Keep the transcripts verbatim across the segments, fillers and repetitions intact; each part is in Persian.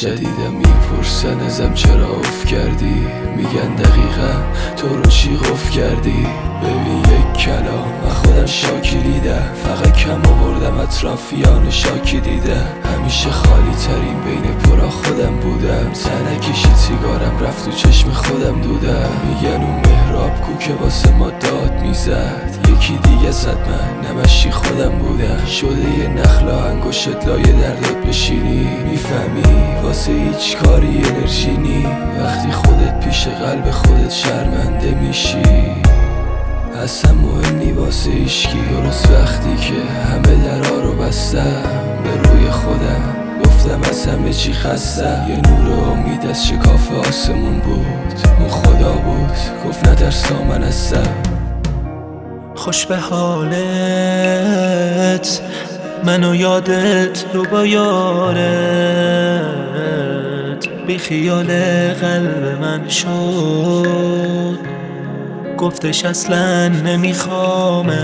جدیدم میپرسن ازم چرا اف کردی، میگن دقیقا تو رو چی قف کردی. ببین یک کلام من خودم شاکی دیدم، فقط کم آوردم اطرافیان شاکی دیدم. همیشه خالی ترین بین پرا خودم بودم، تنکشی سیگارم رفت تو چشم خودم دودم. میگن اون مهراب کو که واسه ما داد میزد، یکی دیگه صد من نمشی خودم بودم. شده یه نخلا انگشت لایه درداد بشینی، میفهمی واسه هیچ کاری انرژی نی. وقتی خودت پیش قلب خودت شرمنده میشی، اصلا مهم نی واسه ایشکی. درست وقتی که همه درها رو بستم، به روی خودم گفتم از همه چی خستم. یه نور امید از شکاف آسمون بود، اون خدا بود گفت نترسا من هستم. خوش به حالت منو یادت رو با یارت، بی خیال قلب من شد، گفتش اصلا نمیخوامت.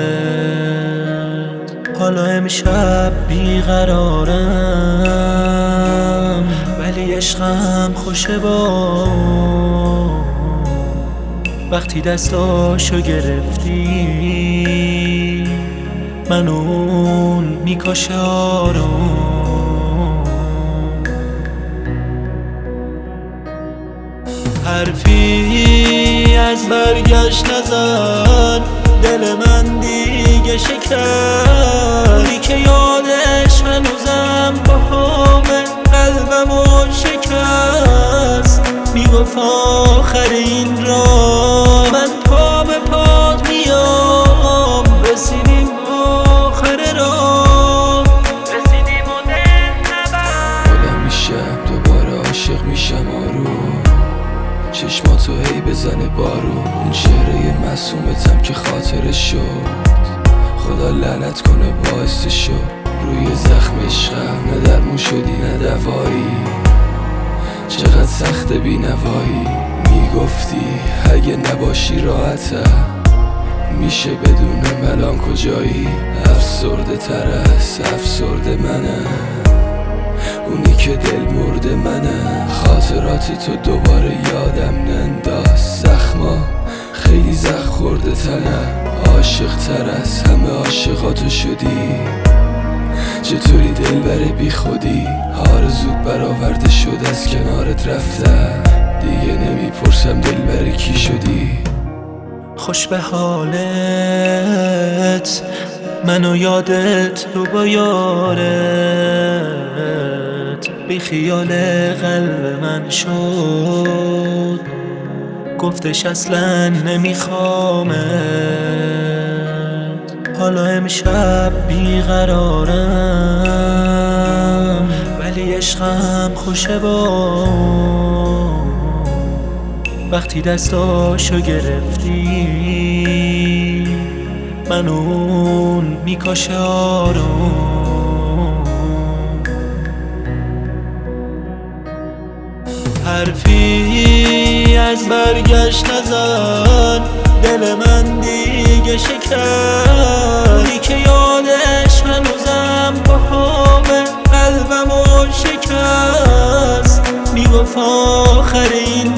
حالا امشب بیقرارم ولی عشقم خوشه با وقتی دستاشو گرفتی، من اون میکاشه آروم. حرفی از برگشت نزن، دل من دیگه شکست، که یادش هنوزم با همه قلبمو شکست. میگفت آخر این را من پا به پات میام، رسیدیم آخر را، رسیدیم و دل نبر. آدم میشم دوباره عاشق میشم آروم، چشماتو هی بزنه بارون. اون چهره معصومتم که خاطرش شد، خدا لعنت کنه باعث شد. روی زخم عشقم نه درمون شدی نه دوایی، چقدر سخت بینوایی. میگفتی اگه نباشی راحتم، میشه بدونم الان کجایی. افسرده تر از افسرده منم، اونی که دل مرده منم. خاطرات تو دوباره یادم ننداز، زخما خیلی زخم خورده تنم. عاشق تر از همه عاشقاتو شدی، چطوری دل بره بی خودی. آرزوت برآورده شد از کنارت رفتم، دیگه نمیپرسم دل بره کی شدی. خوش به حالت منو یادت رو با یارت، بی خیال قلب من شد، گفتش اصلا نمیخوامت. حالا امشب بیقرارم ولی عشقم خوشه با وقتی دستاشو گرفتی، من اون میکاشه آروم. حرفی از برگشت نزن، دل من دیگه شکست، که یادش هنوزم با همه قلبمو شکست. میگفت آخر این